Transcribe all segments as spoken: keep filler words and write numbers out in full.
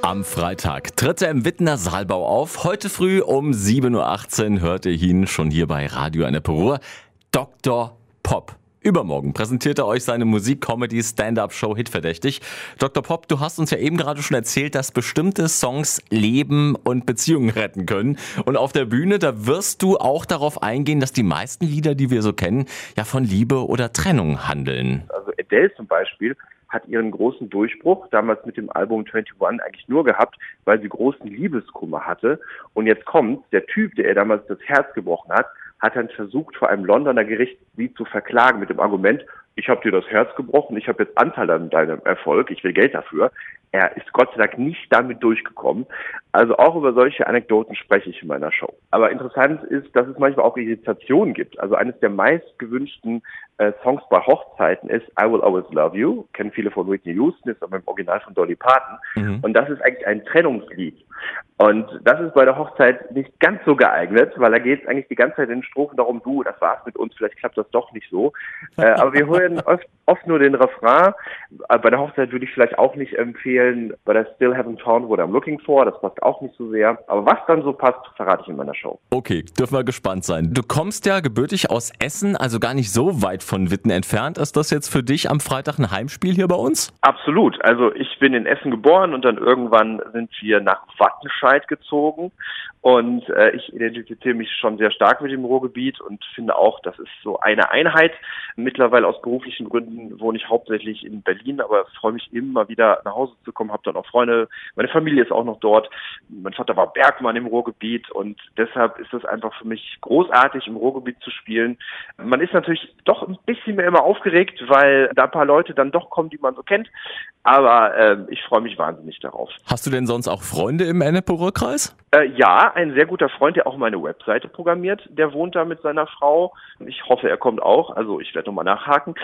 Am Freitag tritt er im Wittener Saalbau auf. Heute früh um sieben Uhr achtzehn hört ihr ihn schon hier bei Radio Ennepe-Ruhr. Doktor Pop. Übermorgen präsentiert er euch seine Musik-Comedy-Stand-Up-Show Hitverdächtig. Doktor Pop, du hast uns ja eben gerade schon erzählt, dass bestimmte Songs Leben und Beziehungen retten können. Und auf der Bühne, da wirst du auch darauf eingehen, dass die meisten Lieder, die wir so kennen, ja von Liebe oder Trennung handeln. Also Adele zum Beispiel hat ihren großen Durchbruch damals mit dem Album einundzwanzig eigentlich nur gehabt, weil sie großen Liebeskummer hatte. Und jetzt kommt der Typ, der ihr damals das Herz gebrochen hat, hat dann versucht, vor einem Londoner Gericht sie zu verklagen mit dem Argument, ich habe dir das Herz gebrochen, ich habe jetzt Anteil an deinem Erfolg, ich will Geld dafür. Er ist Gott sei Dank nicht damit durchgekommen. Also auch über solche Anekdoten spreche ich in meiner Show. Aber interessant ist, dass es manchmal auch Irritationen gibt. Also eines der meistgewünschten äh, Songs bei Hochzeiten ist I Will Always Love You. Kennen viele von Whitney Houston, ist aber im Original von Dolly Parton. Mhm. Und das ist eigentlich ein Trennungslied. Und das ist bei der Hochzeit nicht ganz so geeignet, weil da geht es eigentlich die ganze Zeit in den Strophen darum, du, das war's mit uns, vielleicht klappt das doch nicht so. Äh, aber wir hören oft, oft nur den Refrain. Äh, bei der Hochzeit würde ich vielleicht auch nicht empfehlen, but I still haven't found what I'm looking for. Das passt auch nicht so sehr. Aber was dann so passt, verrate ich in meiner Show. Okay, dürfen wir gespannt sein. Du kommst ja gebürtig aus Essen, also gar nicht so weit von Witten entfernt. Ist das jetzt für dich am Freitag ein Heimspiel hier bei uns? Absolut. Also ich bin in Essen geboren und dann irgendwann sind wir nach Wattenscheid gezogen. Und äh, ich identifiziere mich schon sehr stark mit dem Ruhrgebiet und finde auch, das ist so eine Einheit. Mittlerweile aus beruflichen Gründen wohne ich hauptsächlich in Berlin, aber freue mich immer wieder nach Hause zu kommen, habe dann auch Freunde, meine Familie ist auch noch dort. Mein Vater war Bergmann im Ruhrgebiet und deshalb ist es einfach für mich großartig, im Ruhrgebiet zu spielen. Man ist natürlich doch ein bisschen mehr immer aufgeregt, weil da ein paar Leute dann doch kommen, die man so kennt, aber äh, ich freue mich wahnsinnig darauf. Hast du denn sonst auch Freunde im Ennepe-Ruhr-Kreis? Äh, ja, ein sehr guter Freund, der auch meine Webseite programmiert, der wohnt da mit seiner Frau. Ich hoffe, er kommt auch, also ich werde nochmal nachhaken.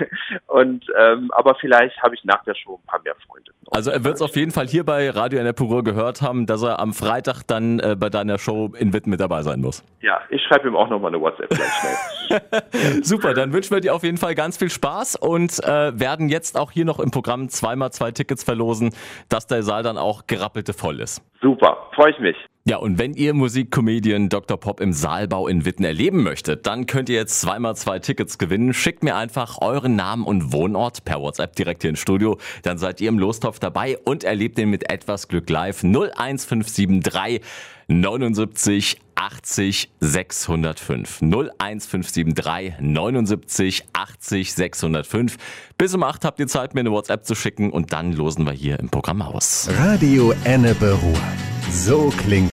und ähm, aber vielleicht habe ich nach der Show ein paar mehr Freunde. Also er wird es auf jeden Fall hier bei Radio Ennepe-Ruhr gehört haben, dass er am Freitag dann äh, bei deiner Show in Witten mit dabei sein muss. Ja, ich schreibe ihm auch nochmal eine WhatsApp gleich schnell. Super, dann wünschen wir dir auf jeden Fall ganz viel Spaß und äh, werden jetzt auch hier noch im Programm zweimal zwei Tickets verlosen, dass der Saal dann auch gerappelte voll ist. Super, freue ich mich. Ja, und wenn ihr Musikcomedian Doktor Pop im Saalbau in Witten erleben möchtet, dann könnt ihr jetzt zweimal zwei Tickets gewinnen. Schickt mir einfach euren Namen und Wohnort per WhatsApp direkt hier ins Studio. Dann seid ihr im Lostopf dabei und erlebt den mit etwas Glück live. null eins fünf sieben drei neunundsiebzig achtzig sechshundertfünf. null eins fünf sieben drei neunundsiebzig achtzig sechshundertfünf. Bis um acht habt ihr Zeit, mir eine WhatsApp zu schicken und dann losen wir hier im Programm aus. Radio Ennepe-Ruhr. So klingt